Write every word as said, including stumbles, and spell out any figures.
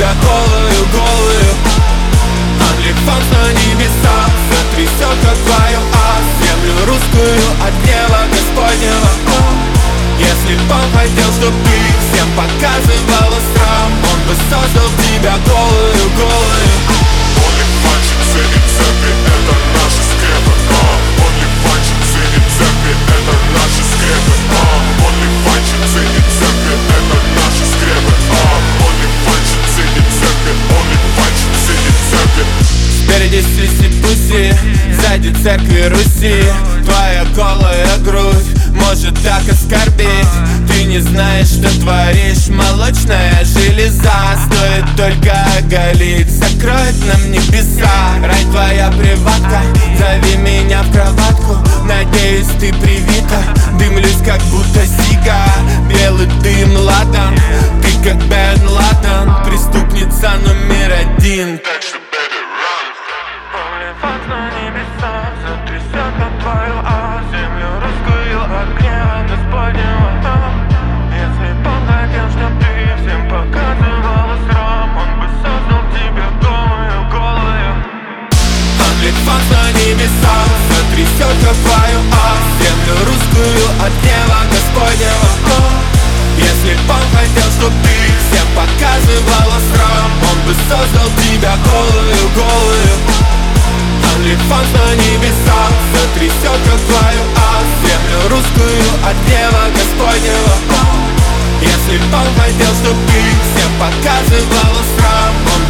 тебя голую-голую. OnlyFans на небесах затрясет, как твою ас, землю русскую от гнева Господнего. Если б он хотел, чтоб ты всем показывала срам, он бы создал тебя голую-голую. Онлифанщицы и церкви — это наши скрепы. Онлифанщицы и церкви — это наши скрепы. Онлифанщицы и церкви — это наши скрепы. Онлифанщицы и церкви, онлифанщицы и церкви. Спереди сиси-пуси, сзади церкви Руси. Твоя голая грудь может так оскорбить. Ты не знаешь, что творишь, молочная железа. Стоит только оголить, закроет нам небеса. Рай, твоя приватка, зови меня в кроватку. Надеюсь, ты привита, дымлюсь, как будто сига. Белый дым ладан, ты как Бен Ладен, преступница номер один. Так что, baby, run. OnlyFans на небесах затрясет, как твою ас, землю русскую от гнева Господнего. Если б он хотел, чтоб ты всем показывала срам, он бы создал тебя голую-голую. OnlyFans на небесах затрясет, как твою ас, землю русскую от гнева Господнего. Если б он хотел, чтоб ты всем показывала срам, он бы создал тебя голую-голую. OnlyFans на небесах затрясет, как твою ас, землю русскую от гнева Господнего. Если б он хотел, чтоб ты всем показывала срам, он